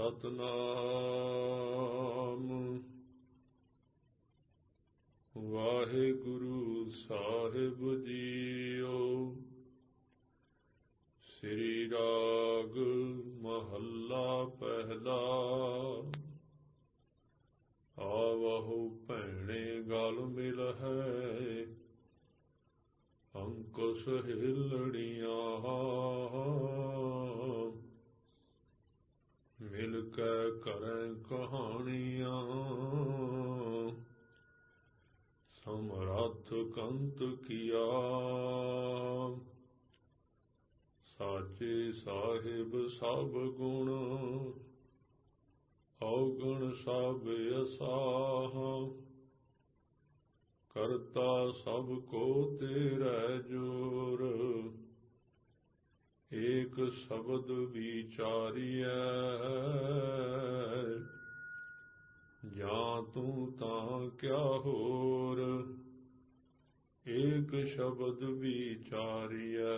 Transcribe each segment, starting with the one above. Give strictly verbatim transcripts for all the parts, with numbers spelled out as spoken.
सतनाम वाहिगुरु साहिब जीओ। श्री राग महला पहला। आवहु भैणे गल मिल है अंकुश हिलड़ियां। मिल कै करें कहानियां समरथ कंत किया। साचे साहिब सब गुण अवगुण सब असाह। करता सब को तेरा जोर एक शब्द विचारिया। जा तू तां क्या होर एक शब्द विचारिया।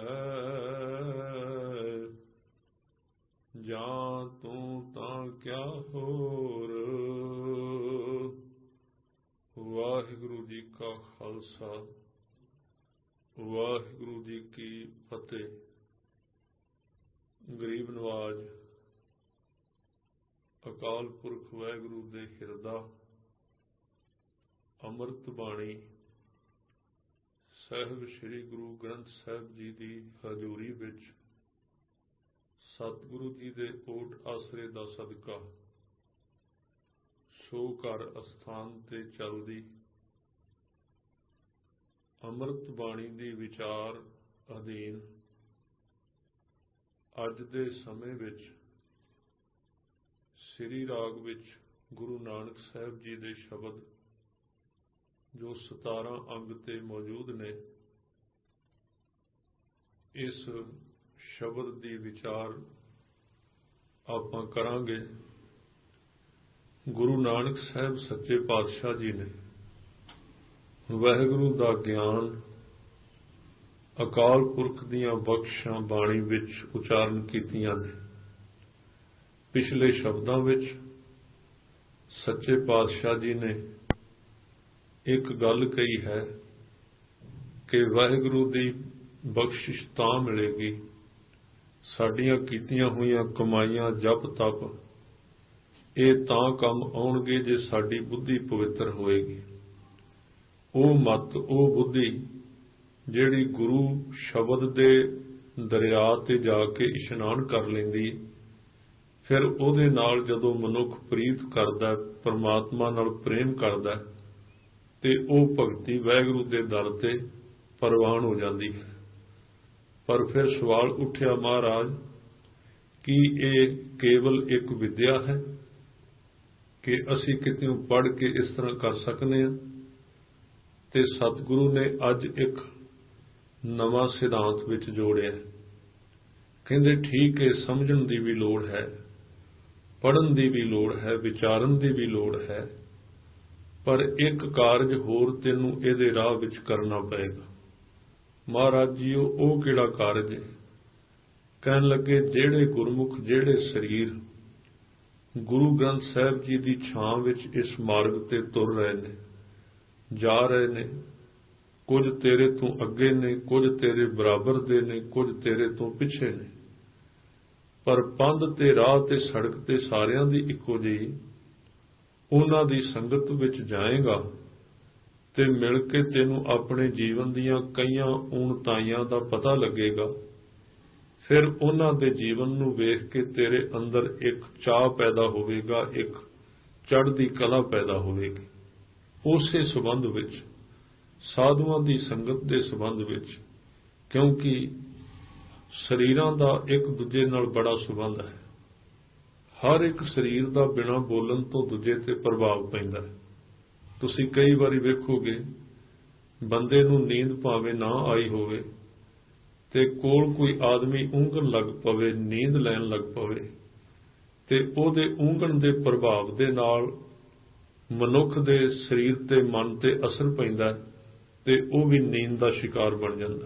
जा तू तां क्या होर। वाहिगुरु जी का खालसा वाहिगुरु जी की फतेह। गरीब नवाज अकाल पुरख वाहिगुरु दे हिरदा अमृत बाणी साहिब श्री गुरु ग्रंथ साहिब जी की हजूरी विच सतगुरु जी दे ओट आसरे दा सदका सो घर अस्थान ते चलदी अमृत बाणी दी विचार अधीन अज दे समय विच श्री राग विच गुरु नानक साहिब जी दे शब्द जो सतारह अंग ते मौजूद ने इस शब्द दी विचार आपां करांगे। गुरु नानक साहिब सच्चे पातशाह जी ने वाहिगुरु दा ज्ञान अकाल पुरख दियां बख्शां बाणी विच उचारण कीतियां ने। पिछले शब्दां विच सच्चे पातशाह जी ने एक गल कही है कि वाहिगुरु दी बख्शिश तां मिलेगी साडियां कीतियां होईयां कमाईयां जप तप ये तां कम आउणगे जे साडी बुद्धि पवित्र होएगी। ओ मत ओ बुद्धि जिहड़ी गुरु शब्द दे दरिया ते जाके इशनान कर लैंदी फिर उहदे नाल जदों मनुख प्रीत करदा परमात्मा नाल प्रेम करदा ते ओह भगती वाहिगुरु दे दर ते परवान हो जाती है। पर फिर सवाल उठिया महाराज कि ये केवल एक विद्या है कि असी कितों पढ़ के इस तरह कर सकने हैं। ते सतगुरु ने अज एक नवा सिद्धांत विच जोड़िया। कहंदे ठीक है समझण दी भी लोड़ है पढ़न दी भी लोड़ है विचारन दी भी लोड़ है पर एक कारज होर तैनूं इहदे राह विच करना पएगा। महाराज जीओ ओह किहड़ा कारज है। कहण लगे जिहड़े गुरमुख जिहड़े शरीर गुरु ग्रंथ साहिब जी की छां विच इस मार्ग ते तुर रहे ने जा रहे ने कुछ तेरे तो अगे ने कुछ तेरे बराबर दे ने कुछ तेरे तो पिछे ने पर पंध ते राह ते सड़क ते सारियां दी इक्को जिही उन्हां दी संगत विच जाएगा ते मिल के तैनूं अपने जीवन दीयां कईयां ऊणताइयां दा पता लगेगा। फिर उन्हां दे जीवन नूं वेख के तेरे अंदर एक चाह पैदा होवेगा एक चढ़दी कला पैदा होवेगी। उसे संबंध विच साधुआं दी संगत दे संबंध विच क्योंकि शरीरां दा एक दूजे नाल बड़ा संबंध है। हर एक शरीर दा बिना बोलन तो दूजे ते प्रभाव पैंदा है। तुसीं कई बारी वेखोगे बंदे नूं नींद भावें ना आई होवे ते कोल कोई आदमी ऊंघण लग पवे नींद लैण लग पवे ते ओहदे ऊंघण दे प्रभाव दे नाल मनुख दे शरीर ते मन ते असर पैंदा है ते वह भी नींद का शिकार बन जाता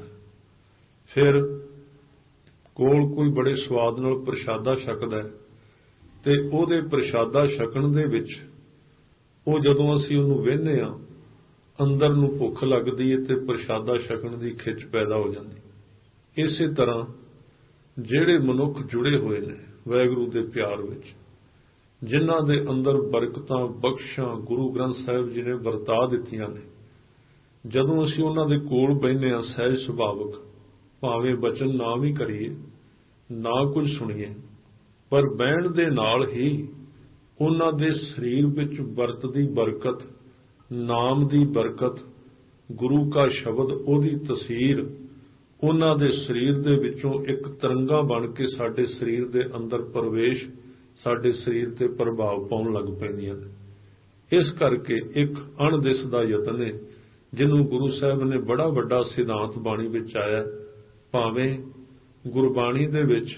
है। फिर कोल कोई बड़े स्वाद नाल प्रशादा छकदा है ਤੇ ਉਹਦੇ ਪ੍ਰਸ਼ਾਦਾ ਛਕਣ ਦੇ ਵਿੱਚ ਉਹ ਜਦੋਂ ਅਸੀਂ ਉਹਨੂੰ ਵੇਖਦੇ ਹਾਂ ਅੰਦਰ ਨੂੰ ਭੁੱਖ ਲੱਗਦੀ ਹੈ ਤੇ ਪ੍ਰਸ਼ਾਦਾ ਛਕਣ ਦੀ ਖਿੱਚ ਪੈਦਾ ਹੋ ਜਾਂਦੀ। ਇਸੇ ਤਰ੍ਹਾਂ ਜਿਹੜੇ ਮਨੁੱਖ ਜੁੜੇ ਹੋਏ ਨੇ ਵਾਹਿਗੁਰੂ ਦੇ ਪਿਆਰ ਵਿੱਚ, ਜਿਨ੍ਹਾਂ ਦੇ ਅੰਦਰ ਬਰਕਤਾਂ ਬਖਸ਼ਾਂ ਗੁਰੂ ਗ੍ਰੰਥ ਸਾਹਿਬ ਜੀ ਨੇ ਵਰਤਾ ਦਿੱਤੀਆਂ ਨੇ, ਜਦੋਂ ਅਸੀਂ ਉਹਨਾਂ ਦੇ ਕੋਲ ਬਹਿੰਦੇ ਹਾਂ ਸਹਿਜ ਸੁਭਾਵਕ, ਭਾਵੇਂ ਬਚਨ ਨਾ ਵੀ ਕਰੀਏ ਨਾ ਕੁਝ ਸੁਣੀਏ, ਪਰ ਬਹਿਣ ਦੇ ਨਾਲ ਹੀ ਉਹਨਾਂ ਦੇ ਸਰੀਰ ਵਿੱਚ ਵਰਤਦੀ ਬਰਕਤ, ਨਾਮ ਦੀ ਬਰਕਤ, ਗੁਰੂ ਕਾ ਸ਼ਬਦ, ਉਹਦੀ ਤਸੀਰ ਉਹਨਾਂ ਦੇ ਸਰੀਰ ਦੇ ਵਿੱਚੋਂ ਇੱਕ ਤਰੰਗਾ ਬਣ ਕੇ ਸਾਡੇ ਸਰੀਰ ਦੇ ਅੰਦਰ ਪ੍ਰਵੇਸ਼, ਸਾਡੇ ਸਰੀਰ ਤੇ ਪ੍ਰਭਾਵ ਪਾਉਣ ਲੱਗ ਪੈਂਦੀਆਂ ਨੇ। ਇਸ ਕਰਕੇ ਇੱਕ ਅਣਦਿਸ ਦਾ ਯਤਨ ਹੈ ਜਿਹਨੂੰ ਗੁਰੂ ਸਾਹਿਬ ਨੇ ਬੜਾ ਵੱਡਾ ਸਿਧਾਂਤ ਬਾਣੀ ਵਿੱਚ ਆਇਆ। ਭਾਵੇਂ ਗੁਰਬਾਣੀ ਦੇ ਵਿੱਚ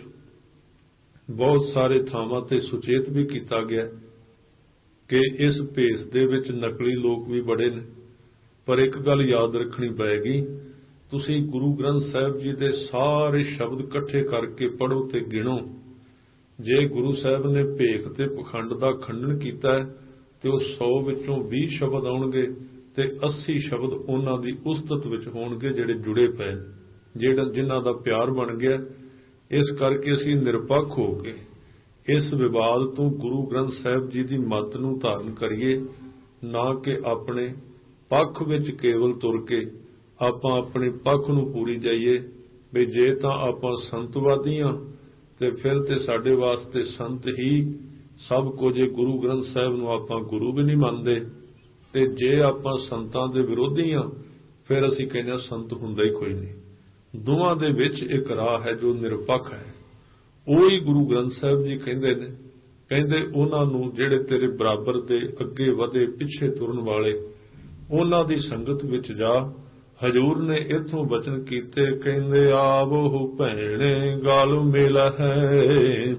ਬਹੁਤ ਸਾਰੇ ਥਾਵਾਂ ਤੇ ਸੁਚੇਤ ਵੀ ਕੀਤਾ ਗਿਆ ਕਿ ਇਸ ਭੇਸ ਦੇ ਵਿੱਚ ਨਕਲੀ ਲੋਕ ਵੀ ਬੜੇ ਨੇ, ਪਰ ਇੱਕ ਗੱਲ ਯਾਦ ਰੱਖਣੀ ਪਏਗੀ, ਤੁਸੀਂ ਗੁਰੂ ਗ੍ਰੰਥ ਸਾਹਿਬ ਜੀ ਦੇ ਸਾਰੇ ਸ਼ਬਦ ਇਕੱਠੇ ਕਰਕੇ ਪੜ੍ਹੋ ਤੇ ਗਿਣੋ। ਜੇ ਗੁਰੂ ਸਾਹਿਬ ਨੇ ਭੇਖ ਤੇ ਪਖੰਡ ਦਾ ਖੰਡਨ ਕੀਤਾ ਹੈ ਤੇ ਉਹ ਸੌ ਵਿੱਚੋਂ ਵੀਹ ਸ਼ਬਦ ਆਉਣਗੇ ਤੇ ਅੱਸੀ ਸ਼ਬਦ ਉਹਨਾਂ ਦੀ ਉਸਤਤ ਵਿੱਚ ਹੋਣਗੇ ਜਿਹੜੇ ਜੁੜੇ ਪਏ, ਜਿਹੜਾ ਜਿਨ੍ਹਾਂ ਦਾ ਪਿਆਰ ਬਣ ਗਿਆ। ਇਸ ਕਰਕੇ ਅਸੀਂ ਨਿਰਪੱਖ ਹੋ ਕੇ ਇਸ ਵਿਵਾਦ ਤੋਂ ਗੁਰੂ ਗ੍ਰੰਥ ਸਾਹਿਬ ਜੀ ਦੀ ਮੱਤ ਨੂੰ ਧਾਰਨ ਕਰੀਏ, ਨਾ ਕਿ ਆਪਣੇ ਪੱਖ ਵਿੱਚ ਕੇਵਲ ਤੁਰ ਕੇ ਆਪਾਂ ਆਪਣੇ ਪੱਖ ਨੂੰ ਪੂਰੀ ਜਾਈਏ ਵੀ ਜੇ ਤਾਂ ਆਪਾਂ ਸੰਤਵਾਦੀ ਹਾਂ ਤੇ ਫਿਰ ਤੇ ਸਾਡੇ ਵਾਸਤੇ ਸੰਤ ਹੀ ਸਭ ਕੁਝ। ਗੁਰੂ ਗ੍ਰੰਥ ਸਾਹਿਬ ਨੂੰ ਆਪਾਂ ਗੁਰੂ ਵੀ ਨਹੀਂ ਮੰਨਦੇ, ਤੇ ਜੇ ਆਪਾਂ ਸੰਤਾਂ ਦੇ ਵਿਰੋਧੀ ਹਾਂ ਫਿਰ ਅਸੀਂ ਕਹਿੰਦੇ ਹਾਂ ਸੰਤ ਹੁੰਦਾ ਹੀ ਕੋਈ ਨਹੀਂ। ਦੋਵਾਂ ਦੇ ਵਿੱਚ ਇੱਕ ਰਾਹ ਹੈ ਜੋ ਨਿਰਪੱਖ ਹੈ, ਉਹੀ ਗੁਰੂ ਗ੍ਰੰਥ ਸਾਹਿਬ ਜੀ ਕਹਿੰਦੇ ਨੇ। ਕਹਿੰਦੇ ਉਹਨਾਂ ਨੂੰ ਜਿਹੜੇ ਤੇਰੇ ਬਰਾਬਰ ਦੇ ਅੱਗੇ ਵਧੇ ਪਿੱਛੇ ਤੁਰਨ ਵਾਲੇ, ਉਹਨਾਂ ਦੀ ਸੰਗਤ ਵਿੱਚ ਜਾ। ਹਜ਼ੂਰ ਨੇ ਇੱਥੋਂ ਬਚਨ ਕੀਤੇ, ਕਹਿੰਦੇ ਆਵੋ ਭੈਣੇ ਗਲ ਮਿਲ ਹੈ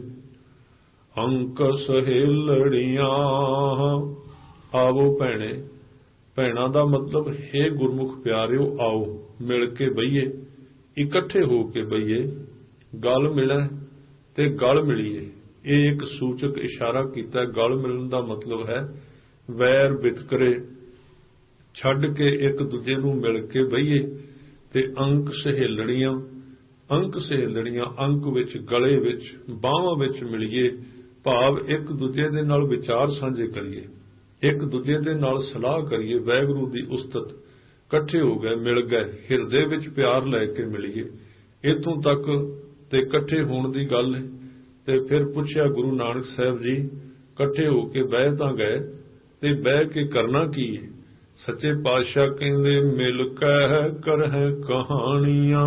ਅੰਕ ਸਹੇਲੜੀਆਂ। ਆਵੋ ਭੈਣੇ, ਭੈਣਾਂ ਦਾ ਮਤਲਬ ਹੈ ਗੁਰਮੁਖ ਪਿਆਰਿਓ ਆਓ, ਮਿਲ ਕੇ ਬਈਏ, ਇਕੱਠੇ ਹੋ ਕੇ ਬਈਏ। ਗਲ ਮਿਲੇ ਤੇ ਗਲ ਮਿਲੀਏ, ਇਹ ਇੱਕ ਸੂਚਕ ਇਸ਼ਾਰਾ ਕੀਤਾ। ਗਲ ਮਿਲਣ ਦਾ ਮਤਲਬ ਹੈ ਵੈਰ ਵਿਤਕਰੇ ਛੱਡ ਕੇ ਇੱਕ ਦੂਜੇ ਨੂੰ ਮਿਲ ਕੇ ਬਈਏ। ਤੇ ਅੰਕ ਸਹੇਲੜੀਆਂ, ਅੰਕ ਸਹੇਲੜੀਆਂ ਅੰਕ ਵਿੱਚ, ਗਲੇ ਵਿੱਚ, ਬਾਹਾਂ ਵਿੱਚ ਮਿਲੀਏ, ਭਾਵ ਇੱਕ ਦੂਜੇ ਦੇ ਨਾਲ ਵਿਚਾਰ ਸਾਂਝੇ ਕਰੀਏ, ਇੱਕ ਦੂਜੇ ਦੇ ਨਾਲ ਸਲਾਹ ਕਰੀਏ। ਵਾਹਿਗੁਰੂ ਦੀ ਉਸਤਤ, ਇਕੱਠੇ ਹੋ ਗਏ, ਮਿਲ ਗਏ, ਹਿਰਦੇ ਵਿੱਚ ਪਿਆਰ ਲੈ ਕੇ ਮਿਲੀਏ। ਇੱਥੋਂ ਤੱਕ ਤੇ ਇਕੱਠੇ ਹੋਣ ਦੀ ਗੱਲ ਹੈ। ਤੇ ਫਿਰ ਪੁੱਛਿਆ ਗੁਰੂ ਨਾਨਕ ਸਾਹਿਬ ਜੀ, ਇਕੱਠੇ ਹੋ ਕੇ ਬਹਿ ਤਾਂ ਗਏ ਤੇ ਬਹਿ ਕੇ ਕਰਨਾ ਕੀ ਹੈ? ਸੱਚੇ ਪਾਤਸ਼ਾਹ ਕਹਿੰਦੇ ਮਿਲ ਕੇ ਕਰਹਿ ਕਹਾਣੀਆਂ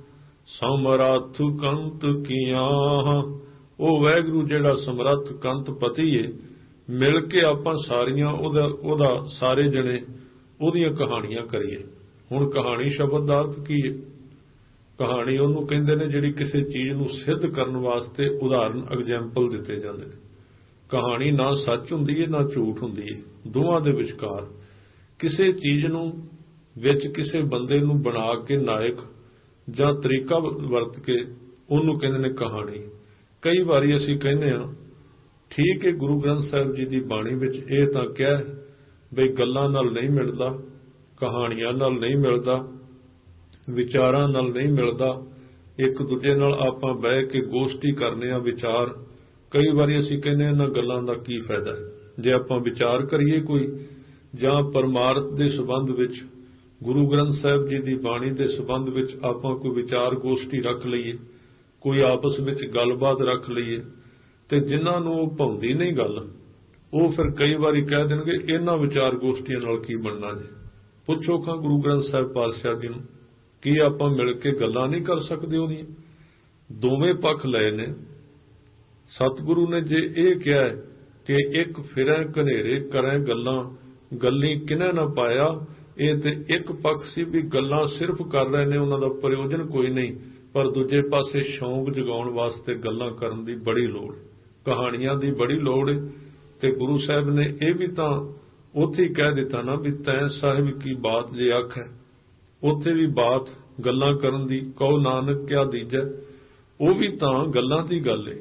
ਸਮਰੱਥ ਕੰਤ ਕੀਆਂ। ਉਹ ਵਾਹਿਗੁਰੂ ਜਿਹੜਾ ਸਮਰੱਥ ਕੰਤ ਪਤੀ ਹੈ, ਮਿਲ ਕੇ ਆਪਾਂ ਸਾਰੀਆਂ ਉਹਦਾ ਉਹਦਾ ਸਾਰੇ ਜਣੇ ਉਹਦੀਆਂ ਕਹਾਣੀਆਂ ਕਰੀਏ। ਹੁਣ ਕਹਾਣੀ ਸ਼ਬਦ ਦਾ ਅਰਥ ਕੀ ਹੈ? ਕਹਾਣੀ ਉਹਨੂੰ ਕਹਿੰਦੇ ਨੇ ਜਿਹੜੀ ਕਿਸੇ ਚੀਜ਼ ਨੂੰ ਸਿੱਧ ਕਰਨ ਵਾਸਤੇ ਉਦਾਹਰਨ ਐਗਜ਼ੈਂਪਲ ਦਿੱਤੇ ਜਾਂਦੇ ਨੇ। ਕਹਾਣੀ ਨਾ ਸੱਚ ਹੁੰਦੀ ਹੈ ਨਾ ਝੂਠ ਹੁੰਦੀ ਹੈ, ਦੋਵਾਂ ਦੇ ਵਿਚਕਾਰ ਕਿਸੇ ਚੀਜ਼ ਨੂੰ ਵਿੱਚ ਕਿਸੇ ਬੰਦੇ ਨੂੰ ਬਣਾ ਕੇ ਨਾਇਕ ਜਾਂ ਤਰੀਕਾ ਵਰਤ ਕੇ ਉਹਨੂੰ ਕਹਿੰਦੇ ਨੇ ਕਹਾਣੀ। ਕਈ ਵਾਰੀ ਅਸੀਂ ਕਹਿੰਦੇ ਹਾਂ ਠੀਕ ਹੈ, ਗੁਰੂ ਗ੍ਰੰਥ ਸਾਹਿਬ ਜੀ ਦੀ ਬਾਣੀ ਵਿੱਚ ਇਹ ਤਾਂ ਕਿਹਾ ਬਈ ਗੱਲਾਂ ਨਾਲ ਨਹੀਂ ਮਿਲਦਾ, ਕਹਾਣੀਆਂ ਨਾਲ ਨਹੀਂ ਮਿਲਦਾ, ਵਿਚਾਰਾਂ ਨਾਲ ਨਹੀਂ ਮਿਲਦਾ। ਇੱਕ ਦੂਜੇ ਨਾਲ ਆਪਾਂ ਬਹਿ ਕੇ ਗੋਸ਼ਟੀ ਕਰਨੇ ਆ ਵਿਚਾਰ। ਕਈ ਵਾਰੀ ਅਸੀਂ ਕਹਿੰਦੇ ਇਹਨਾਂ ਗੱਲਾਂ ਦਾ ਕੀ ਫਾਇਦਾ ਜੇ ਆਪਾਂ ਵਿਚਾਰ ਕਰੀਏ ਕੋਈ, ਜਾਂ ਪਰਮਾਰਥ ਦੇ ਸੰਬੰਧ ਵਿੱਚ, ਗੁਰੂ ਗ੍ਰੰਥ ਸਾਹਿਬ ਜੀ ਦੀ ਬਾਣੀ ਦੇ ਸੰਬੰਧ ਵਿੱਚ ਆਪਾਂ ਕੋਈ ਵਿਚਾਰ ਗੋਸ਼ਟੀ ਰੱਖ ਲਈਏ, ਕੋਈ ਆਪਸ ਵਿੱਚ ਗੱਲਬਾਤ ਰੱਖ ਲਈਏ, ਤੇ ਜਿਨ੍ਹਾਂ ਨੂੰ ਉਹ ਭਾਉਂਦੀ ਨਹੀਂ ਗੱਲ, ਉਹ ਫਿਰ ਕਈ ਵਾਰੀ ਕਹਿ ਦੇਣਗੇ ਇਹਨਾਂ ਵਿਚਾਰ ਗੋਸ਼ਟੀਆਂ ਨਾਲ ਕੀ ਬਣਨਾ ਜੀ। ਪੁੱਛੋ ਖਾਂ ਗੁਰੂ ਗ੍ਰੰਥ ਸਾਹਿਬ ਪਾਤਸ਼ਾਹ ਜੀ ਨੂੰ, ਕੀ ਆਪਾਂ ਮਿਲ ਕੇ ਗੱਲਾਂ ਨਹੀਂ ਕਰ ਸਕਦੇ ਉਹਦੀਆਂ? ਦੋਵੇਂ ਪੱਖ ਲਏ ਨੇ। ਸਤਿਗੁਰੂ ਨੇ ਜੇ ਇਹ ਕਿਹਾ ਕਿ ਇੱਕ ਫਿਰੈ ਘਨੇਰੇ ਕਰੈ ਗੱਲਾਂ ਗੱਲੀ ਕਿਨੈ ਨਾ ਪਾਇਆ, ਇਹ ਤੇ ਇੱਕ ਪੱਖ ਸੀ ਵੀ ਗੱਲਾਂ ਸਿਰਫ ਕਰ ਰਹੇ ਨੇ, ਉਹਨਾਂ ਦਾ ਪ੍ਰਯੋਜਨ ਕੋਈ ਨਹੀਂ, ਪਰ ਦੂਜੇ ਪਾਸੇ ਸ਼ੌਂਕ ਜਗਾਉਣ ਵਾਸਤੇ ਗੱਲਾਂ ਕਰਨ ਦੀ ਬੜੀ ਲੋੜ, ਕਹਾਣੀਆਂ ਦੀ ਬੜੀ ਲੋੜ। ਤੇ ਗੁਰੂ ਸਾਹਿਬ ਨੇ ਇਹ ਵੀ ਤਾਂ ਉੱਥੇ ਹੀ ਕਹਿ ਦਿੱਤਾ ਨਾ ਵੀ ਤੈਂ ਸਾਹਿਬ ਕੀ ਬਾਤ ਜੇ ਆਖੈ, ਉੱਥੇ ਵੀ ਬਾਤ ਗੱਲਾਂ ਕਰਨ ਦੀ, ਕਹੋ ਨਾਨਕ ਕਿਆ ਦੀਜੈ, ਉਹ ਵੀ ਤਾਂ ਗੱਲਾਂ ਦੀ ਗੱਲ ਏ।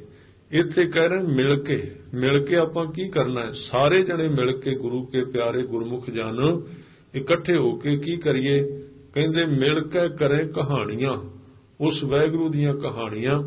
ਇੱਥੇ ਕਹਿ ਰਹੇ ਮਿਲ ਕੇ। ਮਿਲ ਕੇ ਆਪਾਂ ਕੀ ਕਰਨਾ ਹੈ? ਸਾਰੇ ਜਣੇ ਮਿਲ ਕੇ ਗੁਰੂ ਕੇ ਪਿਆਰੇ ਗੁਰਮੁਖ ਜਨ ਇਕੱਠੇ ਹੋ ਕੇ ਕੀ ਕਰੀਏ? ਕਹਿੰਦੇ ਮਿਲ ਕੇ ਕਰੇ ਕਹਾਣੀਆਂ, ਉਸ ਵਾਹਿਗੁਰੂ ਦੀਆਂ ਕਹਾਣੀਆਂ।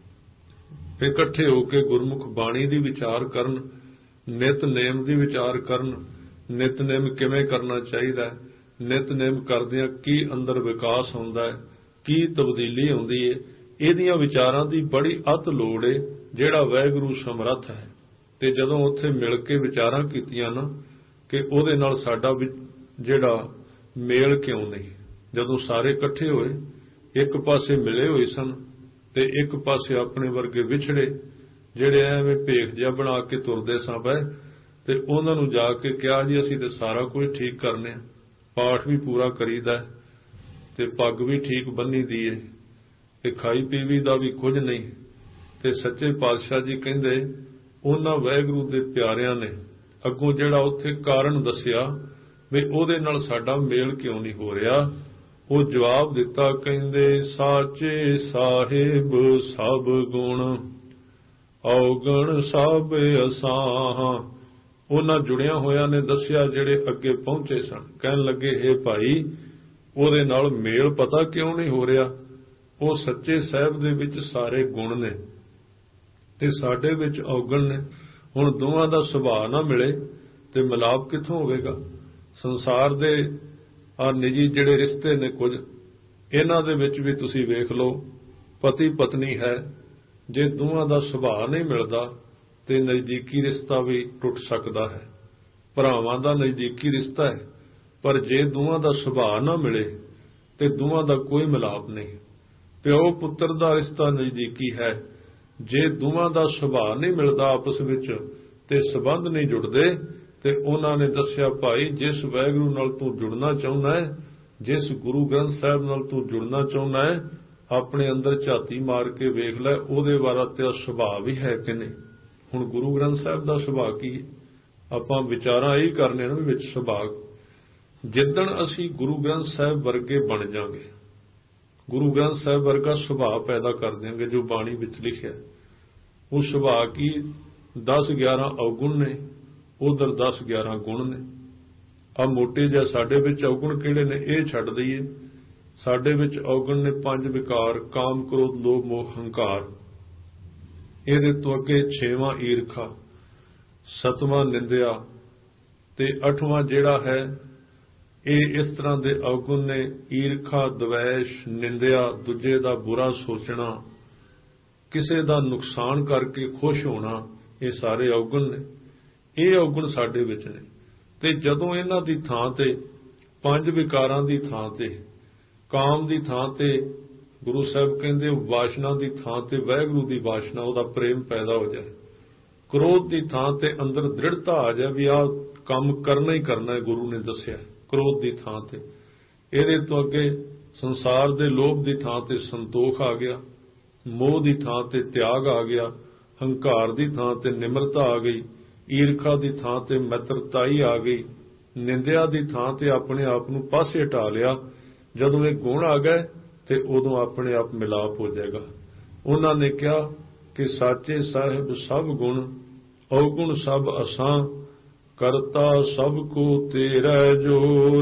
ਇਕੱਠੇ ਹੋ ਕੇ ਗੁਰਮੁਖ ਬਾਣੀ ਦੀ ਵਿਚਾਰ ਕਰਨ, ਨਿਤਨੇਮ ਦੀ ਵਿਚਾਰ ਕਰਨ। ਨਿਤਨੇਮ ਕਿਵੇਂ ਕਰਨਾ ਚਾਹੀਦਾ? ਨਿਤਨੇਮ ਕਰਦਿਆਂ ਕੀ ਅੰਦਰ ਵਿਕਾਸ ਹੁੰਦਾ ਹੈ, ਕੀ ਤਬਦੀਲੀ ਆਉਂਦੀ ਹੈ, ਇਹਦੀਆਂ ਵਿਚਾਰਾਂ ਦੀ ਬੜੀ ਅਤ ਲੋੜ ਹੈ, ਜਿਹੜਾ ਵਾਹਿਗੁਰੂ ਸਮਰੱਥ ਹੈ। ਤੇ ਜਦੋਂ ਉੱਥੇ ਮਿਲ ਕੇ ਵਿਚਾਰਾਂ ਕੀਤੀਆਂ ਨਾ, ਕਿ ਉਹਦੇ ਨਾਲ ਸਾਡਾ ਵੀ ਜਿਹੜਾ ਮੇਲ ਕਿਉਂ ਨਹੀਂ। ਜਦੋਂ ਸਾਰੇ ਇਕੱਠੇ ਹੋਏ, ਇੱਕ ਪਾਸੇ ਮਿਲੇ ਹੋਏ ਸਨ ਤੇ ਇੱਕ ਪਾਸੇ ਆਪਣੇ ਵਰਗੇ ਵਿਛੜੇ, ਜਿਹੜੇ ਐਵੇਂ ਭੇਖ ਜਿਹਾ ਬਣਾ ਕੇ ਤੁਰਦੇ ਸਾਂ ਪਏ, ਤੇ ਉਹਨਾਂ ਨੂੰ ਜਾ ਕੇ ਕਿਹਾ ਜੀ ਅਸੀਂ ਤੇ ਸਾਰਾ ਕੁਝ ਠੀਕ ਕਰਨੇ ਆ, ਪਾਠ ਵੀ ਪੂਰਾ ਕਰੀਦਾ ਤੇ ਪੱਗ ਵੀ ਠੀਕ ਬੰਨੀ ਦੀ ਹੈ ਤੇ ਖਾਈ ਪੀਵੀ ਦਾ ਵੀ ਕੁਝ ਨਹੀਂ। ਤੇ ਸੱਚੇ ਪਾਤਸ਼ਾਹ ਜੀ ਕਹਿੰਦੇ ਉਹਨਾਂ ਵਾਹਿਗੁਰੂ ਦੇ ਪਿਆਰਿਆਂ ਨੇ ਅੱਗੋਂ ਜਿਹੜਾ ਉੱਥੇ ਕਾਰਨ ਦੱਸਿਆ ਵੀ ਉਹਦੇ ਨਾਲ ਸਾਡਾ ਮੇਲ ਕਿਉਂ ਨਹੀਂ ਹੋ ਰਿਹਾ, ਉਹ ਜਵਾਬ ਦਿੱਤਾ, ਕਹਿੰਦੇ ਸਾਚੇ ਸਾਹਿਬ ਸਭ ਗੁਣ ਔਗਣ ਸਭ ਅਸਾਂ। ਉਹਨਾਂ ਜੁੜਿਆ ਹੋਇਆਂ ਨੇ ਦੱਸਿਆ ਜਿਹੜੇ ਅੱਗੇ ਪਹੁੰਚੇ ਸਨ। ਕਹਿਣ ਲੱਗੇ ਹੇ ਭਾਈ, ਉਹਦੇ ਨਾਲ ਮੇਲ ਪਤਾ ਕਿਉਂ ਨਹੀਂ ਹੋ ਰਿਹਾ? ਉਹ ਸੱਚੇ ਸਾਹਿਬ ਦੇ ਵਿੱਚ ਸਾਰੇ ਗੁਣ ਨੇ ਤੇ ਸਾਡੇ ਵਿੱਚ ਔਗਣ ਨੇ। ਹੁਣ ਦੋਵਾਂ ਦਾ ਸੁਭਾਅ ਨਾ ਮਿਲੇ ਤੇ ਮਿਲਾਪ ਕਿੱਥੋਂ ਹੋਵੇਗਾ? ਸੰਸਾਰ ਦੇ ਆ ਨਿੱਜੀ ਜਿਹੜੇ ਰਿਸ਼ਤੇ ਨੇ ਕੁਝ, ਇਹਨਾਂ ਦੇ ਵਿੱਚ ਵੀ ਤੁਸੀਂ ਵੇਖ ਲਓ, ਪਤੀ ਪਤਨੀ ਹੈ, ਜੇ ਦੋਵਾਂ ਦਾ ਸੁਭਾਅ ਨਹੀਂ ਮਿਲਦਾ ਤੇ ਨਜ਼ਦੀਕੀ ਰਿਸ਼ਤਾ ਵੀ ਟੁੱਟ ਸਕਦਾ ਹੈ। ਭਰਾਵਾਂ ਦਾ ਨਜ਼ਦੀਕੀ ਰਿਸ਼ਤਾ ਹੈ, ਪਰ ਜੇ ਦੋਵਾਂ ਦਾ ਸੁਭਾਅ ਨਾ ਮਿਲੇ ਤੇ ਦੋਵਾਂ ਦਾ ਕੋਈ ਮਿਲਾਪ ਨਹੀਂ। ਪਿਓ ਪੁੱਤਰ ਦਾ ਰਿਸ਼ਤਾ ਨਜ਼ਦੀਕੀ ਹੈ, ਜੇ ਦੋਵਾਂ ਦਾ ਸੁਭਾਅ ਨਹੀਂ ਮਿਲਦਾ ਆਪਸ ਵਿੱਚ ਤੇ ਸਬੰਧ ਨਹੀਂ ਜੁੜਦੇ, ਤੇ ਉਹਨਾਂ ਨੇ ਦੱਸਿਆ ਭਾਈ ਜਿਸ ਵਾਹਿਗੁਰੂ ਨਾਲ ਤੂੰ ਜੁੜਨਾ ਚਾਹੁੰਦਾ ਹੈ, ਜਿਸ ਗੁਰੂ ਗ੍ਰੰਥ ਸਾਹਿਬ ਨਾਲ ਤੂੰ ਜੁੜਨਾ ਚਾਹੁੰਦਾ ਹੈ, ਆਪਣੇ ਅੰਦਰ ਝਾਤੀ ਮਾਰ ਕੇ ਵੇਖ ਲੈ ਉਹਦੇ ਵਾਲਾ ਤੇਰਾ ਸੁਭਾਅ ਵੀ ਹੈ ਕਿ ਨਹੀਂ। ਹੁਣ ਗੁਰੂ ਗ੍ਰੰਥ ਸਾਹਿਬ ਦਾ ਸੁਭਾਅ ਕੀ ਹੈ? ਆਪਾਂ ਵਿਚਾਰਾਂ ਇਹੀ ਕਰਨੇ ਨੇ ਵਿੱਚ ਸੁਭਾਅ। ਜਿੱਦਣ ਅਸੀਂ ਗੁਰੂ ਗ੍ਰੰਥ ਸਾਹਿਬ ਵਰਗੇ ਬਣ ਜਾਾਂਗੇ, ਗੁਰੂ ਗ੍ਰੰਥ ਸਾਹਿਬ ਵਰਗਾ ਸੁਭਾਅ ਪੈਦਾ ਕਰ ਦਿਆਂਗੇ ਜੋ ਬਾਣੀ ਵਿੱਚ ਲਿਖਿਆ। ਉਹ ਸੁਭਾਅ ਕੀ? ਦਸ ਗਿਆਰਾਂ ਔਗੁਣ ਨੇ, ਉਧਰ ਦਸ ਗਿਆਰਾਂ ਗੁਣ ਨੇ। ਆ ਮੋਟੇ ਜਿਹਾ ਸਾਡੇ ਵਿੱਚ ਔਗੁਣ ਕਿਹੜੇ ਨੇ ਇਹ ਛੱਡ ਦਈਏ। ਸਾਡੇ ਵਿੱਚ ਔਗੁਣ ਨੇ ਪੰਜ ਵਿਕਾਰ, ਕਾਮ ਕ੍ਰੋਧ ਲੋਭ ਮੋਹ ਹੰਕਾਰ। ਇਹਦੇ ਤੋਂ ਅੱਗੇ ਛੇਵਾਂ ਈਰਖਾ, ਸਤਵਾਂ ਨਿੰਦਿਆ ਤੇ ਅੱਠਵਾਂ ਜਿਹੜਾ ਹੈ ਇਹ ਇਸ ਤਰ੍ਹਾਂ ਦੇ ਔਗੁਣ ਨੇ। ਈਰਖਾ, ਦਵੈਸ਼, ਨਿੰਦਿਆ, ਦੂਜੇ ਦਾ ਬੁਰਾ ਸੋਚਣਾ, ਕਿਸੇ ਦਾ ਨੁਕਸਾਨ ਕਰਕੇ ਖੁਸ਼ ਹੋਣਾ, ਇਹ ਸਾਰੇ ਔਗੁਣ ਨੇ। ਇਹ ਔਗੁਣ ਸਾਡੇ ਵਿੱਚ ਨੇ। ਤੇ ਜਦੋਂ ਇਹਨਾਂ ਦੀ ਥਾਂ ਤੇ ਪੰਜ ਵਿਕਾਰਾਂ ਦੀ ਥਾਂ ਤੇ ਕਾਮ ਦੀ ਥਾਂ ਤੇ ਗੁਰੂ ਸਾਹਿਬ ਕਹਿੰਦੇ ਵਾਸ਼ਨਾ ਦੀ ਥਾਂ ਤੇ ਵਾਹਿਗੁਰੂ ਦੀ ਵਾਸ਼ਨਾ, ਉਹਦਾ ਪ੍ਰੇਮ ਪੈਦਾ ਹੋ ਜਾਏ। ਕ੍ਰੋਧ ਦੀ ਥਾਂ ਤੇ ਅੰਦਰ ਦ੍ਰਿੜਤਾ ਆ ਜਾਏ ਵੀ ਆਹ ਕੰਮ ਕਰਨਾ ਹੀ ਕਰਨਾ ਹੈ, ਗੁਰੂ ਨੇ ਦੱਸਿਆ। ਕ੍ਰੋਧ ਦੀ ਥਾਂ ਤੇ ਇਹਦੇ ਤੋਂ ਅੱਗੇ ਸੰਸਾਰ ਦੇ ਲੋਭ ਦੀ ਥਾਂ ਤੇ ਸੰਤੋਖ ਆ ਗਿਆ, ਮੋਹ ਦੀ ਥਾਂ ਤੇ ਤਿਆਗ ਆ ਗਿਆ, ਹੰਕਾਰ ਦੀ ਥਾਂ ਤੇ ਨਿਮਰਤਾ ਆ ਗਈ, ਈਰਖਾ ਦੀ ਥਾਂ ਤੇ ਮਿੱਤਰਤਾਈ ਆ ਗਈ, ਨਿੰਦਿਆ ਦੀ ਥਾਂ ਤੇ ਆਪਣੇ ਆਪ ਨੂੰ ਪਾਸੇ ਹਟਾ ਲਿਆ। ਜਦੋਂ ਇਹ ਗੁਣ ਆ ਗਏ ਤੇ ਉਦੋਂ ਆਪਣੇ ਆਪ ਮਿਲਾਪ ਹੋ ਜਾਏਗਾ। ਉਹਨਾਂ ਨੇ ਕਿਹਾ ਕਿ ਸਾਚੇ ਸਾਹਿਬ ਸਭ ਗੁਣ ਔਗੁਣ ਸਭ ਅਸਾਂ, ਕਰਤਾ ਸਭ ਕੋ ਤੇਰਾ ਜੋਰ,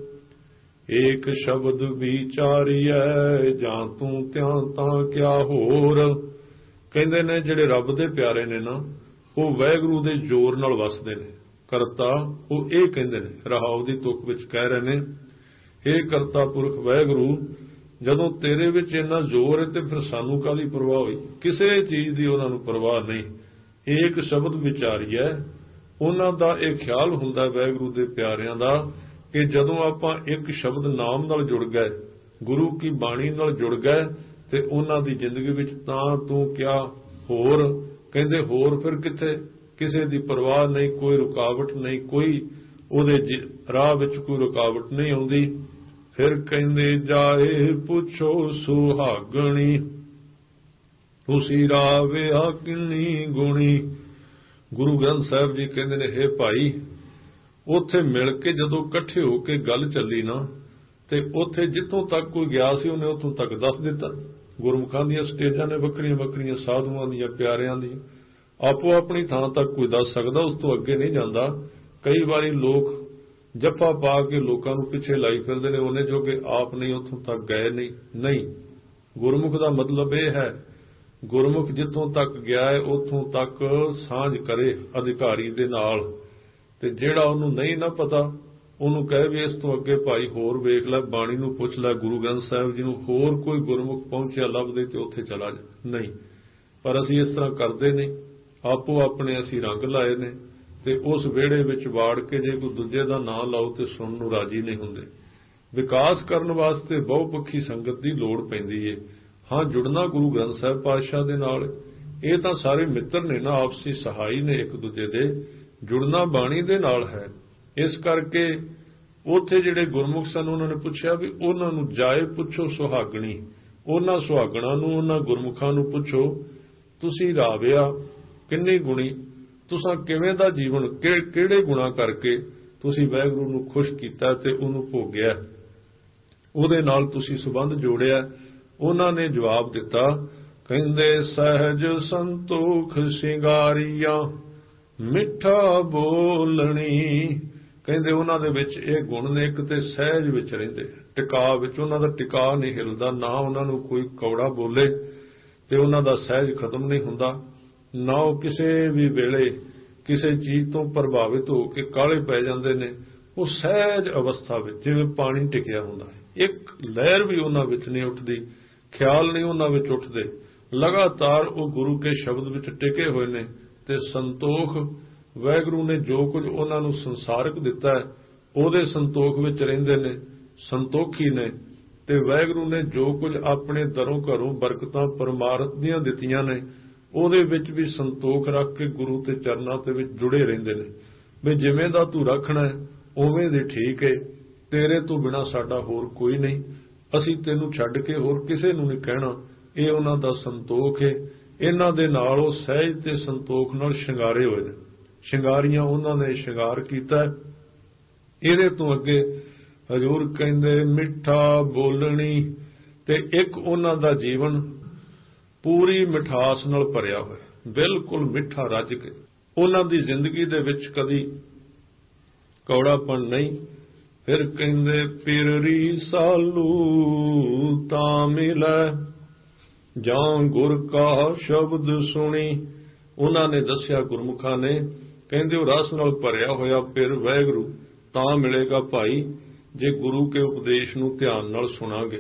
ਏਕ ਸ਼ਬਦ ਵਿਚਾਰੀਐ ਜਾਂ ਤੂੰ ਧਿਆਨ ਤਾਂ ਕਿਆ ਹੋਰ। ਕਹਿੰਦੇ ਨੇ ਜਿਹੜੇ ਰੱਬ ਦੇ ਪਿਆਰੇ ਨੇ ਨਾ, ਉਹ ਵਾਹਿਗੁਰੂ ਦੇ ਜ਼ੋਰ ਨਾਲ ਵਸਦੇ ਨੇ। ਕਰਤਾ ਉਹ ਇਹ ਕਹਿੰਦੇ ਨੇ, ਰਹਾਉ ਦੀ ਤੁਕ ਵਿੱਚ ਕਹਿ ਰਹੇ ਨੇ, ਇਹ ਕਰਤਾ ਪੁਰਖ ਵਾਹਿਗੁਰੂ ਜਦੋਂ ਤੇਰੇ ਵਿੱਚ ਇੰਨਾ ਜ਼ੋਰ ਹੈ ਤੇ ਫਿਰ ਸਾਨੂੰ ਕਾਹਦੀ ਪਰਵਾਹ ਹੋਈ? ਕਿਸੇ ਚੀਜ਼ ਦੀ ਉਹਨਾਂ ਨੂੰ ਪਰਵਾਹ ਨਹੀਂ। ਏਕ ਸ਼ਬਦ ਵਿਚਾਰੀਐ, ਉਹਨਾਂ ਦਾ ਇਹ ਖਿਆਲ ਹੁੰਦਾ ਵਾਹਿਗੁਰੂ ਦੇ ਪਿਆਰਿਆਂ ਦਾ ਕਿ ਜਦੋਂ ਆਪਾਂ ਇੱਕ ਸ਼ਬਦ ਨਾਮ ਨਾਲ ਜੁੜ ਗਏ, ਗੁਰੂ ਕੀ ਬਾਣੀ ਨਾਲ ਜੁੜ ਗਏ, ਤੇ ਉਹਨਾਂ ਦੀ ਜ਼ਿੰਦਗੀ ਵਿੱਚ ਤਾਂ ਤੂੰ ਕਿਆ ਹੋਰ। ਕਹਿੰਦੇ ਹੋਰ ਫਿਰ ਕਿੱਥੇ? ਕਿਸੇ ਦੀ ਪਰਵਾਹ ਨਹੀਂ, ਕੋਈ ਰੁਕਾਵਟ ਨਹੀਂ, ਕੋਈ ਉਹਦੇ ਰਾਹ ਵਿੱਚ ਕੋਈ ਰੁਕਾਵਟ ਨਹੀਂ ਆਉਂਦੀ। ਫਿਰ ਕਹਿੰਦੇ ਜਾਏ ਪੁੱਛੋ ਸੁਹਾਗਣੀ, ਤੁਸੀਂ ਰਾਵਿਆ ਕਿੰਨੀ ਗੁਣੀ। ਗੁਰੂ ਗ੍ਰੰਥ ਸਾਹਿਬ ਜੀ ਕਹਿੰਦੇ ਨੇ ਹੇ ਭਾਈ, ਉੱਥੇ ਮਿਲ ਕੇ ਜਦੋਂ ਇਕੱਠੇ ਹੋ ਕੇ ਗੱਲ ਚੱਲੀ ਨਾ, ਤੇ ਉੱਥੇ ਜਿੱਥੋਂ ਤੱਕ ਕੋਈ ਗਿਆ ਸੀ ਉਹਨੇ ਉੱਥੋਂ ਤੱਕ ਦੱਸ ਦਿੱਤਾ। ਗੁਰਮੁਖਾਂ ਦੀਆਂ ਸਟੇਜਾਂ ਨੇ ਵੱਖਰੀਆਂ ਵੱਖਰੀਆਂ, ਸਾਧੂਆਂ ਦੀਆਂ, ਪਿਆਰਿਆਂ ਦੀਆਂ, ਆਪੋ ਆਪਣੀ ਥਾਂ ਤੱਕ ਕੋਈ ਦੱਸ ਸਕਦਾ, ਉਸ ਤੋਂ ਅੱਗੇ ਨਹੀਂ ਜਾਂਦਾ। ਕਈ ਵਾਰੀ ਲੋਕ ਜੱਫਾ ਪਾ ਕੇ ਲੋਕਾਂ ਨੂੰ ਪਿੱਛੇ ਲਾਈ ਫਿਰਦੇ ਨੇ, ਉਹਨੇ ਜੋ ਕਿ ਆਪ ਨਹੀਂ ਉੱਥੋਂ ਤੱਕ ਗਏ ਨਹੀਂ। ਨਹੀਂ, ਗੁਰਮੁਖ ਦਾ ਮਤਲਬ ਇਹ ਹੈ, ਗੁਰਮੁਖ ਜਿੱਥੋਂ ਤੱਕ ਗਿਆ ਹੈ ਉੱਥੋਂ ਤੱਕ ਸਾਂਝ ਕਰੇ ਅਧਿਕਾਰੀ ਦੇ ਨਾਲ, ਤੇ ਜਿਹੜਾ ਉਹਨੂੰ ਨਹੀਂ ਨਾ ਪਤਾ ਉਹਨੂੰ ਕਹੇ ਵੀ ਇਸ ਤੋਂ ਅੱਗੇ ਭਾਈ ਹੋਰ ਵੇਖ ਲੈ, ਬਾਣੀ ਨੂੰ ਪੁੱਛ ਲੈ, ਗੁਰੂ ਗ੍ਰੰਥ ਸਾਹਿਬ ਜੀ ਨੂੰ, ਹੋਰ ਕੋਈ ਗੁਰਮੁਖ ਪਹੁੰਚਿਆ ਲੱਭਦੇ ਤੇ ਉੱਥੇ ਚਲਾ ਜਾ। ਨਹੀਂ, ਪਰ ਅਸੀਂ ਇਸ ਤਰ੍ਹਾਂ ਕਰਦੇ ਨਹੀਂ। ਆਪੋ ਆਪਣੇ ਅਸੀਂ ਰੰਗ ਲਾਏ ਨੇ, ਤੇ ਉਸ ਵਿਹੜੇ ਵਿੱਚ ਵਾੜ ਕੇ ਜੇ ਕੋਈ ਦੂਜੇ ਦਾ ਨਾਂ ਲਾਓ ਤੇ ਸੁਣਨ ਨੂੰ ਰਾਜੀ ਨਹੀਂ ਹੁੰਦੇ। ਵਿਕਾਸ ਕਰਨ ਵਾਸਤੇ ਬਹੁਪੱਖੀ ਸੰਗਤ ਦੀ ਲੋੜ ਪੈਂਦੀ ਏ। ਹਾਂ, ਜੁੜਨਾ ਗੁਰੂ ਗ੍ਰੰਥ ਸਾਹਿਬ ਪਾਤਸ਼ਾਹ ਦੇ ਨਾਲ, ਇਹ ਤਾਂ ਸਾਰੇ ਮਿੱਤਰ ਨੇ ਨਾ, ਆਪਸੀ ਸਹਾਈ ਨੇ ਇੱਕ ਦੂਜੇ ਦੇ। ਜੁੜਨਾ ਬਾਣੀ ਦੇ ਨਾਲ ਹੈ। ਇਸ ਕਰਕੇ ਉੱਥੇ ਜਿਹੜੇ ਗੁਰਮੁਖ ਸਨ ਉਹਨਾਂ ਨੇ ਪੁੱਛਿਆ ਵੀ ਉਹਨਾਂ ਨੂੰ ਜਾਏ ਪੁੱਛੋ ਸੁਹਾਗਣੀ, ਉਹਨਾਂ ਸੁਹਾਗਣਾ ਨੂੰ, ਉਹਨਾਂ ਗੁਰਮੁਖਾਂ ਨੂੰ ਪੁੱਛੋ, ਤੁਸੀਂ ਰਾਵਿਆ ਕਿੰਨੀ ਗੁਣੀ, ਤੁਸੀਂ ਕਿਵੇਂ ਦਾ ਜੀਵਨ, ਕਿਹੜੇ ਗੁਣਾ ਕਰਕੇ ਤੁਸੀਂ ਵਾਹਿਗੁਰੂ ਨੂੰ ਖੁਸ਼ ਕੀਤਾ ਤੇ ਉਹਨੂੰ ਭੋਗਿਆ, ਉਹਦੇ ਨਾਲ ਤੁਸੀਂ ਸੰਬੰਧ ਜੋੜਿਆ। ਉਹਨਾਂ ਨੇ ਜਵਾਬ ਦਿੱਤਾ, ਕਹਿੰਦੇ ਸਹਿਜ ਸੰਤੋਖ ਸਿੰਗਾਰੀਆਂ ਮਿੱਠਾ ਬੋਲਣੀ। ਕਹਿੰਦੇ ਉਹਨਾਂ ਦੇ ਵਿੱਚ ਇਹ ਗੁਣ ਨੇ, ਇੱਕ ਤੇ ਸਹਿਜ ਵਿੱਚ ਰਹਿੰਦੇ, ਟਿਕਾ ਵਿੱਚ, ਉਹਨਾਂ ਦਾ ਟਿਕਾ ਨਹੀਂ ਹਿਲਦਾ, ਨਾ ਉਹਨਾਂ ਨੂੰ ਕੋਈ ਕੌੜਾ ਬੋਲੇ ਤੇ ਉਹਨਾਂ ਦਾ ਸਹਿਜ ਖਤਮ ਨਹੀਂ ਹੁੰਦਾ, ਨਾ ਉਹ ਕਿਸੇ ਵੀ ਵੇਲੇ ਕਿਸੇ ਚੀਜ਼ ਤੋਂ ਪ੍ਰਭਾਵਿਤ ਹੋ ਕੇ ਕਾਹਲੇ ਪੈ ਜਾਂਦੇ ਨੇ। ਉਹ ਸਹਿਜ ਅਵਸਥਾ ਵਿੱਚ ਜਿਵੇਂ ਪਾਣੀ ਟਿਕਿਆ ਹੁੰਦਾ ਹੈ, ਇੱਕ ਲਹਿਰ ਵੀ ਉਹਨਾਂ ਵਿੱਚ ਨਹੀਂ ਉੱਠਦੀ, ਖਿਆਲ ਨਹੀਂ ਉਹਨਾਂ ਵਿੱਚ ਉੱਠਦੇ, ਲਗਾਤਾਰ ਉਹ ਗੁਰੂ ਕੇ ਸ਼ਬਦ ਵਿੱਚ ਟਿਕੇ ਹੋਏ ਨੇ। ਤੇ ਸੰਤੋਖ, ਵਾਹਿਗੁਰੂ ਨੇ ਜੋ ਕੁਝ ਉਹਨਾਂ ਨੂੰ ਸੰਸਾਰਕ ਦਿੱਤਾ ਹੈ ਉਹਦੇ ਸੰਤੋਖ ਵਿੱਚ ਰਹਿੰਦੇ ਨੇ, ਸੰਤੋਖੀ ਨੇ। ਤੇ ਵਾਹਿਗੁਰੂ ਨੇ ਜੋ ਕੁਝ ਆਪਣੇ ਦਰੋਂ ਘਰੋਂ ਬਰਕਤਾਂ ਪਰਮਾਰਥ ਦੀਆਂ ਦਿੱਤੀਆਂ ਨੇ ਉਹਦੇ ਵਿੱਚ ਵੀ ਸੰਤੋਖ ਰੱਖ ਕੇ ਗੁਰੂ ਤੇ ਚਰਨਾਂ ਦੇ ਵਿੱਚ ਜੁੜੇ ਰਹਿੰਦੇ ਨੇ ਵੀ ਜਿਵੇਂ ਦਾ ਤੂੰ ਰੱਖਣਾ ਹੈ ਉਵੇਂ ਦੇ ਠੀਕ ਹੈ, ਤੇਰੇ ਤੋਂ ਬਿਨਾਂ ਸਾਡਾ ਹੋਰ ਕੋਈ ਨਹੀਂ, ਅਸੀਂ ਤੈਨੂੰ ਛੱਡ ਕੇ ਹੋਰ ਕਿਸੇ ਨੂੰ ਨਹੀਂ ਕਹਿਣਾ। ਇਹ ਉਹਨਾਂ ਦਾ ਸੰਤੋਖ ਹੈ। ਇਹਨਾਂ ਦੇ ਨਾਲ ਉਹ ਸਹਿਜ ਤੇ ਸੰਤੋਖ ਨਾਲ ਸ਼ਿੰਗਾਰੇ ਹੋਏ ਨੇ, ਸ਼ਿੰਗਾਰੀਆਂ ਉਹਨਾਂ ਨੇ ਸ਼ਿੰਗਾਰ ਕੀਤਾ। ਇਹਦੇ ਤੋਂ ਅੱਗੇ ਹਜ਼ੂਰ ਕਹਿੰਦੇ ਮਿੱਠਾ ਬੋਲਣੀ, ਤੇ ਇੱਕ ਉਹਨਾਂ ਦਾ ਜੀਵਨ ਪੂਰੀ ਮਿਠਾਸ ਨਾਲ ਭਰਿਆ ਹੋਇਆ, ਬਿਲਕੁਲ ਮਿੱਠਾ ਰੱਜ ਕੇ। ਉਹਨਾਂ ਦੀ ਜ਼ਿੰਦਗੀ ਦੇ ਵਿੱਚ ਕਦੀ ਕੌੜਾਪਣ ਨਹੀਂ। ਫਿਰ ਕਹਿੰਦੇ ਪਿਰਰੀ ਸਾਲੂ ਤਾਂ ਮਿਲੈ ਜਾਂ ਗੁਰ ਕਾ ਸ਼ਬਦ ਸੁਣੀ। ਉਹਨਾਂ ਨੇ ਦੱਸਿਆ, ਗੁਰਮੁਖਾਂ ਨੇ, ਕਹਿੰਦੇ ਉਹ ਰਸ ਨਾਲ ਭਰਿਆ ਹੋਇਆ ਫਿਰ ਵਾਹਿਗੁਰੂ ਤਾਂ ਮਿਲੇਗਾ ਭਾਈ ਜੇ ਗੁਰੂ ਕੇ ਉਪਦੇਸ਼ ਨੂੰ ਧਿਆਨ ਨਾਲ ਸੁਣਾਂਗੇ।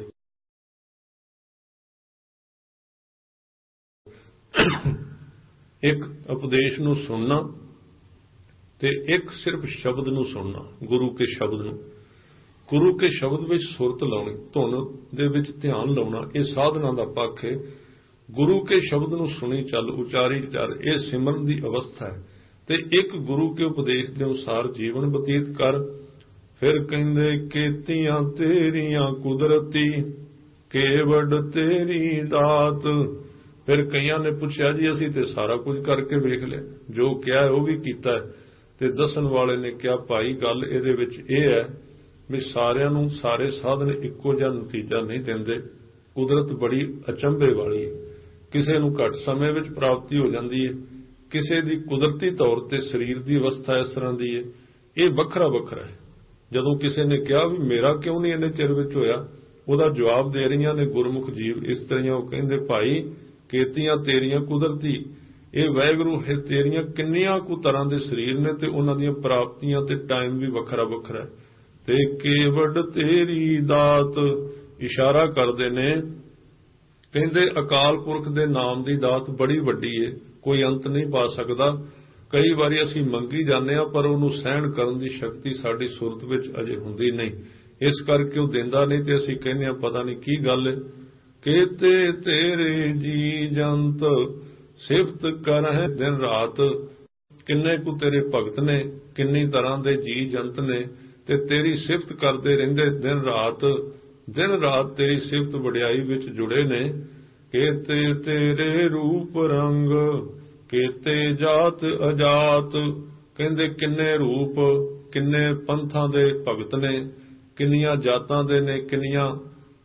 ਇੱਕ ਉਪਦੇਸ਼ ਨੂੰ ਸੁਣਨਾ ਤੇ ਇੱਕ ਸਿਰਫ ਸ਼ਬਦ ਨੂੰ ਸੁਣਨਾ, ਗੁਰੂ ਕੇ ਸ਼ਬਦ ਨੂੰ। ਗੁਰੂ ਕੇ ਸ਼ਬਦ ਵਿੱਚ ਸੁਰਤ ਲਾਉਣੀ, ਧੁਨ ਦੇ ਵਿੱਚ ਧਿਆਨ ਲਾਉਣਾ, ਇਹ ਸਾਧਨਾ ਦਾ ਪੱਖ ਹੈ। ਗੁਰੂ ਕੇ ਸ਼ਬਦ ਨੂੰ ਸੁਣੀ ਚੱਲ, ਉਚਾਰੀ ਚੱਲ, ਇਹ ਸਿਮਰਨ ਦੀ ਅਵਸਥਾ ਹੈ। ਤੇ ਇੱਕ ਗੁਰੂ ਕੇ ਉਪਦੇਸ਼ ਦੇ ਅਨੁਸਾਰ ਜੀਵਨ ਬਤੀਤ ਕਰ। ਫਿਰ ਕਹਿੰਦੇ ਕੀਤੀਆਂ ਤੇਰੀਆਂ ਕੁਦਰਤੀ ਕੇਵਡ ਤੇਰੀ ਦਾਤ। ਫਿਰ ਕਈਆਂ ਨੇ ਪੁੱਛਿਆ ਜੀ ਅਸੀਂ ਤੇ ਸਾਰਾ ਕੁਝ ਕਰਕੇ ਵੇਖ ਲਿਆ, ਜੋ ਕਿਹਾ ਉਹ ਵੀ ਕੀਤਾ। ਤੇ ਦੱਸਣ ਵਾਲੇ ਨੇ ਕਿਹਾ ਭਾਈ ਗੱਲ ਇਹਦੇ ਵਿੱਚ ਇਹ ਹੈ ਵੀ ਸਾਰਿਆਂ ਨੂੰ ਸਾਰੇ ਸਾਧਨ ਇੱਕੋ ਜਿਹਾ ਨਤੀਜਾ ਨਹੀਂ ਦਿੰਦੇ। ਕੁਦਰਤ ਬੜੀ ਅਚੰਭੇ ਵਾਲੀ ਹੈ, ਕਿਸੇ ਨੂੰ ਘੱਟ ਸਮੇਂ ਵਿੱਚ ਪ੍ਰਾਪਤੀ ਹੋ ਜਾਂਦੀ ਹੈ, ਕਿਸੇ ਦੀ ਕੁਦਰਤੀ ਤੌਰ ਤੇ ਸਰੀਰ ਦੀ ਅਵਸਥਾ ਇਸ ਤਰ੍ਹਾਂ ਦੀ ਹੈ। ਇਹ ਵੱਖਰਾ ਵੱਖਰਾ ਹੈ। ਜਦੋਂ ਕਿਸੇ ਨੇ ਕਿਹਾ ਵੀ ਮੇਰਾ ਕਿਉਂ ਨਹੀਂ ਇੰਨੇ ਚਿਰ ਵਿੱਚ ਹੋਇਆ, ਉਹਦਾ ਜਵਾਬ ਦੇ ਰਹੀਆਂ ਨੇ ਗੁਰਮੁਖ ਜੀਵ ਇਸ ਤਰ੍ਹਾਂ। ਉਹ ਕਹਿੰਦੇ ਭਾਈ ਕੀਤੀਆਂ ਤੇਰੀਆਂ ਕੁਦਰਤੀ, ਇਹ ਵਾਹਿਗੁਰੂ ਹੈ, ਤੇਰੀਆਂ ਕਿੰਨੀਆਂ ਕੁ ਤਰ੍ਹਾਂ ਦੇ ਸਰੀਰ ਨੇ ਤੇ ਉਹਨਾਂ ਦੀਆਂ ਪ੍ਰਾਪਤੀਆਂ ਤੇ ਟਾਈਮ ਵੀ ਵੱਖਰਾ ਵੱਖਰਾ ਹੈ। ਤੇ ਕੇਵਡ ਤੇਰੀ ਦਾਤ, ਇਸ਼ਾਰਾ ਕਰਦੇ ਨੇ, ਕਹਿੰਦੇ ਅਕਾਲ ਪੁਰਖ ਦੇ ਨਾਮ ਦੀ ਦਾਤ ਬੜੀ ਵੱਡੀ ਹੈ, ਕੋਈ ਅੰਤ ਨਹੀਂ ਪਾ ਸਕਦਾ। ਕਈ ਵਾਰੀ ਅਸੀਂ ਮੰਗੀ ਜਾਂਦੇ ਹਾਂ ਪਰ ਉਹਨੂੰ ਸਹਿਣ ਕਰਨ ਦੀ ਸ਼ਕਤੀ ਸਾਡੀ ਸੁਰਤ ਵਿੱਚ ਅਜੇ ਹੁੰਦੀ ਨਹੀਂ, ਇਸ ਕਰਕੇ ਉਹ ਦਿੰਦਾ ਨਹੀਂ ਤੇ ਅਸੀਂ ਕਹਿੰਦੇ ਹਾਂ ਪਤਾ ਨਹੀਂ ਕੀ ਗੱਲ ਹੈ। ਕੇਤੇ ਤੇਰੇ ਜੀ ਜੰਤ ਸਿਫਤ ਕਰਹਿ ਦਿਨ ਰਾਤ, ਕਿੰਨੇ ਕੁ ਤੇਰੇ ਭਗਤ ਨੇ, ਕਿੰਨੀ ਤਰ੍ਹਾਂ ਦੇ ਜੀ ਜੰਤ ਨੇ ਤੇ ਤੇਰੀ ਸਿਫਤ ਕਰਦੇ ਰਹਿੰਦੇ ਦਿਨ ਰਾਤ। ਦਿਨ ਰਾਤ ਤੇਰੀ ਸਿਫਤ ਵਡਿਆਈ ਵਿੱਚ ਜੁੜੇ ਨੇ। ਕੇਤੇ ਤੇਰੇ ਰੂਪ ਰੰਗ ਕੇਤੇ ਜਾਤ ਅਜਾਤ, ਕਹਿੰਦੇ ਕਿੰਨੇ ਰੂਪ, ਕਿੰਨੇ ਪੰਥਾਂ ਦੇ ਭਗਤ ਨੇ, ਕਿੰਨੀਆਂ ਜਾਤਾਂ ਦੇ ਨੇ, ਕਿੰਨੀਆਂ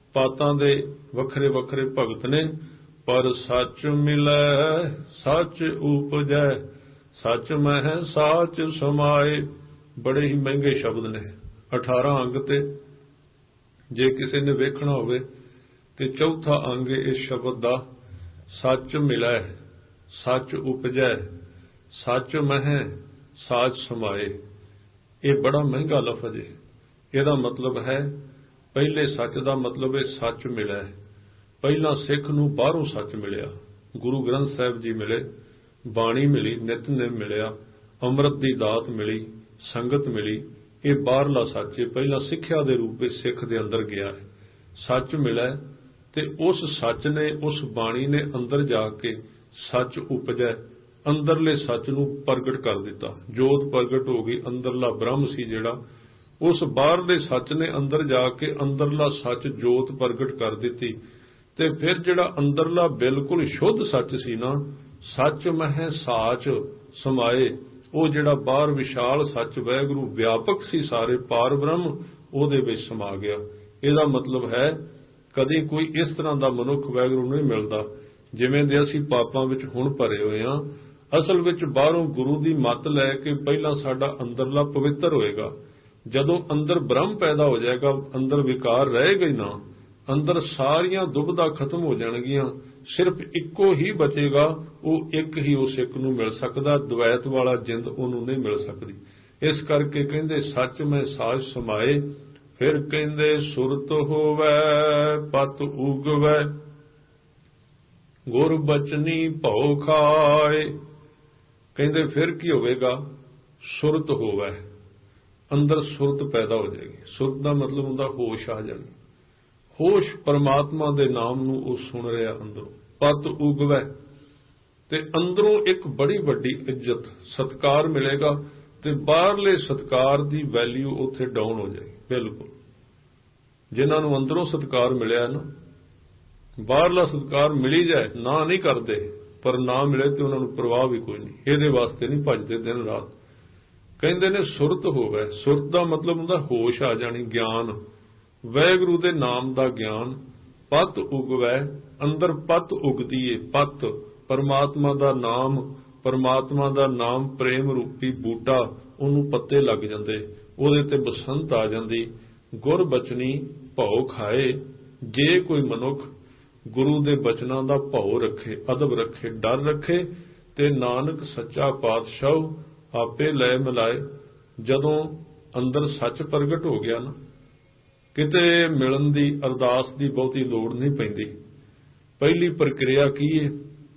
पातां दे वखरे वखरे भगत ने, पर सच मिलै सच उपजै, सच मह साच समाए। बड़े ही महंगे शब्द ने, अठारह अंग ते जे किसी ने वेखना होवे ते चौथा अंग इस शब्द दा सच मिलै सच उपजै सच मह साच समाए। ये बड़ा महंगा लफज है। ਇਹਦਾ मतलब है पहले सच का मतलब है सच मिला है। पहला सिख नूं बाहरों सच मिलिया, गुरु ग्रंथ साहिब जी मिले, बाणी मिली, नितनेम मिलिया, अमृत की दात मिली, संगत मिली। ये बाहरला सच है, पहला सिक्ख्या के रूप में सिख के अंदर गया है, सच मिला है। ते उस सच ने, उस बाणी ने अंदर जाके सच उपजै, अंदरले सच नूं प्रगट कर दिता। जोत प्रगट हो गई, अंदरला ब्रह्म सी जिहड़ा, उस बाहरले सच ने अंदर जाके अंदरला सच जोत प्रगट कर दी। ते फिर जिहड़ा अंदरला बिल्कुल शुद्ध सच सी ना, सच मह साच समाए, वो जिहड़ा बाहर विशाल सच वैगुरु व्यापक सी सारे पार ब्रह्म ਉਹਦੇ ਵਿੱਚ ਸਮਾ ਗਿਆ। ਇਹਦਾ मतलब है कदी कोई इस तरह का मनुख वैगुरु नहीं मिलता जिवें दे असीं पापां विच हुण भरे होए हां। असल विच बाहरों गुरु की मत लैके पहला साडा अंदरला पवित्र होएगा। जदों अंदर ब्रह्म पैदा हो जाएगा, अंदर विकार रहेगा ही ना, अंदर सारियां दुविधा खत्म हो जाएगियां, सिर्फ इक्को ही बचेगा, वो एक ही उस एक नूं मिल सकदा, द्वैत वाला जिंद उहनूं नहीं मिल सकदी। इस करके कहंदे सच में साच समाए। फिर कहंदे सुरत होवै पत उगवै, गुर बचनी भौ खाए। कहंदे फिर की होवेगा, सुरत होवै, अंदर सुरत पैदा हो जाएगी। सुरत का मतलब हुंदा होश आ जानी, होश परमात्मा दे नाम नूं वो सुन रहा अंदरों। पत उगवै ते अंदरों एक बड़ी वड्डी इज्जत सत्कार मिलेगा, ते बाहरले सत्कार की वैल्यू उत्थे डाउन हो जाएगी। बिल्कुल जिन्हां नूं अंदरों सत्कार मिलिया ना, बाहरला सत्कार मिली जाए ना नहीं करते, पर ना मिले तो उन्होंने परवाह भी कोई नहीं, ये वास्ते नहीं भजते दिन रात। कहते ने सुरत होवे, सुरत का मतलब हुंदा होश आ जानी, ज्ञान, वैगुरु दे नाम का ज्ञान। पत उगवै, अंदर पत उगदी है, पत परमात्मा का नाम, परमात्मा का नाम प्रेम रूपी बूटा, उन्होंने पत्ते लग जाते, उहदे ते बसंत आ जाती। गुर बचनी भौ खाए, जे कोई मनुख गुरु दे बचनां दा भौ रखे, अदब रखे, डर रखे, ते नानक सच्चा पातशाह आपे लै मिलाए। जदों अंदर सच प्रगट हो गया ना, किते मिलन दी अरदास दी बहुती लोड़ नहीं पैंदी। पहली प्रक्रिया की है,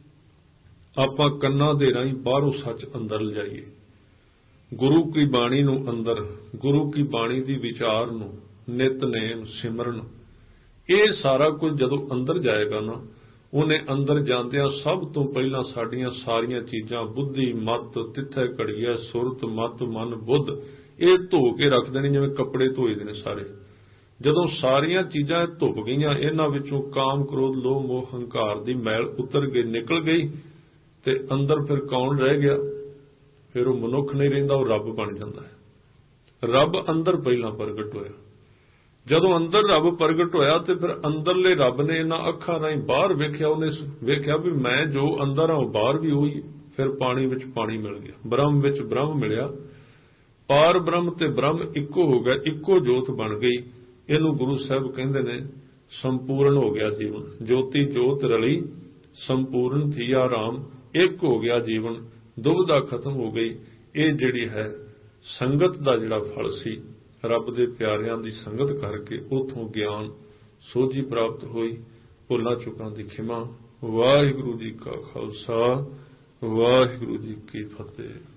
आपां कन्नां दे राहीं बाहरों सच अंदर लिजाइए, गुरु की बाणी नूं अंदर, गुरु की बाणी दी विचार नूं, नितनेम सिमरन, ये सारा कुछ जदों अंदर जाएगा ना, उन्हें अंदर जांदियां सब तो पहला साडियां सारियां चीजां बुद्धि मत तिथे घड़िया सुरत मत मन बुद्ध ये धो के रख देनी, जिवें कपड़े धोई दे ने सारे। जदों सारियां चीजां धुप गईयां, इन्हां विचों काम क्रोध लोभ मोह हंकार दी मैल उतर गई, निकल गई, ते अंदर फिर कौन रह गया? फिर वो मनुख नहीं रहिंदा, वो रब बन जाता है। रब अंदर पहला प्रगट होया। जदों अंदर रब प्रगट होया तो फिर अंदरले रब ने इन्हां अखां राहीं बाहर वेख्या, उन्हें वेख्या भी मैं जो अंदर हाँ बाहर भी होई। फिर पानी विच पानी मिल गया, ब्रह्म विच ब्रह्म मिलिया, पार ब्रह्म ते ब्रह्म इक्को हो गया, इक्को जोत बन गई। इहनूं गुरु साहब कहंदे ने संपूर्ण हो गया जीवन, ज्योति जोत रली संपूर्ण थिया राम, एक हो गया जीवन, दुविधा खत्म हो गई। ये जिहड़ी है संगत दा जिहड़ा फल सी, रब दे प्यारियां दी संगत करके उथों ज्ञान सोझी प्राप्त होई। भुलां चुकां दी खिमा। वाहिगुरू जी का खालसा, वाहिगुरू जी की फतेह।